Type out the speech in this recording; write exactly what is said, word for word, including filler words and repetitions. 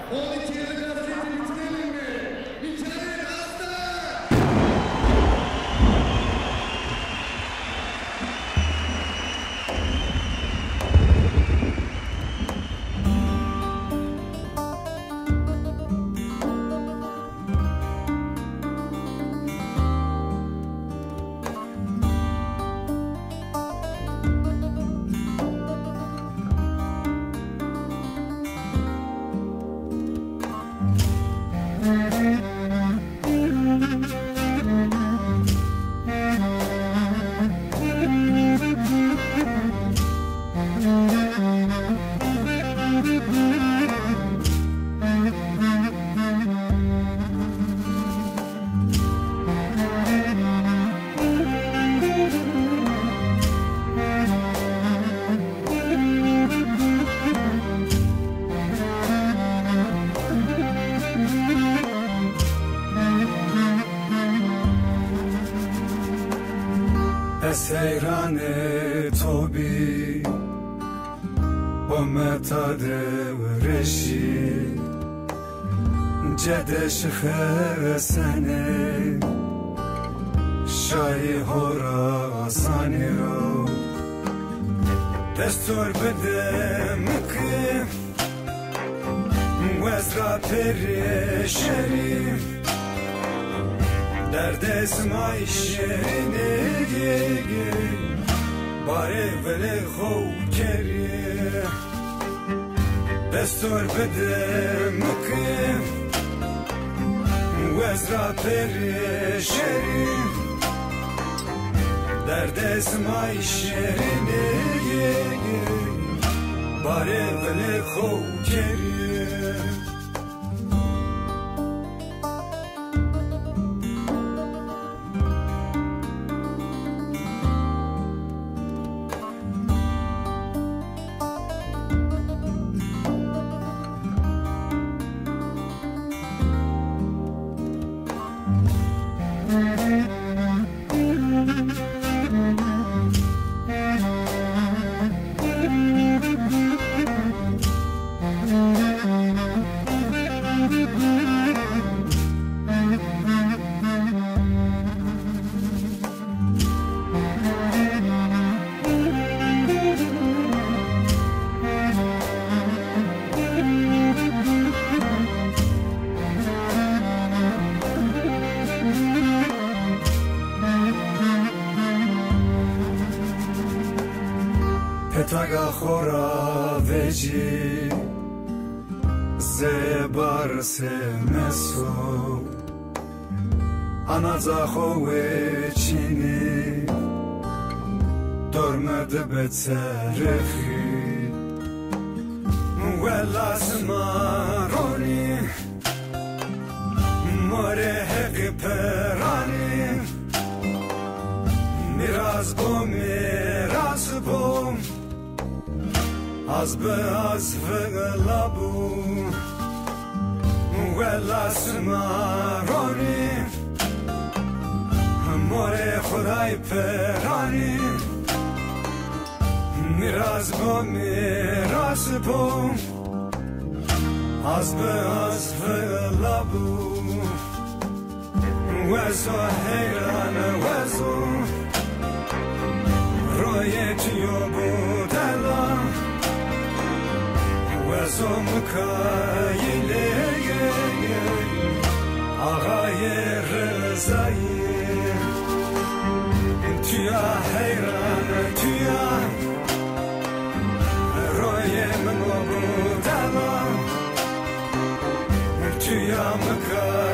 on iki yıllık hasreti bitirelim mi? İçeri hasta! سیران توبی با متاده و رشی جدش خسنه شای هورا سانی رو دستور بده مکه وزرا پریشری درد اسمای شیرینه باره ولی خوب کریه دستور بده مکه وزرا پریشری درد اسمای شیرینه باره ولی خوب کریه پتاگا خورا وجی زبار سمسو آنازا خوی چینی درمده بترخی ولا سمارونی مره حقی پرانی میراز بو میراز بو از به از فغلابو ولا سمارونی مره خدای پرانی میراز با میراز بو از به از فغلابو وزو حیران وزو روی تیو بودلا وزو مکایله آقای رضایی تویا حیران تویا روی منو بودلا تویا مکایله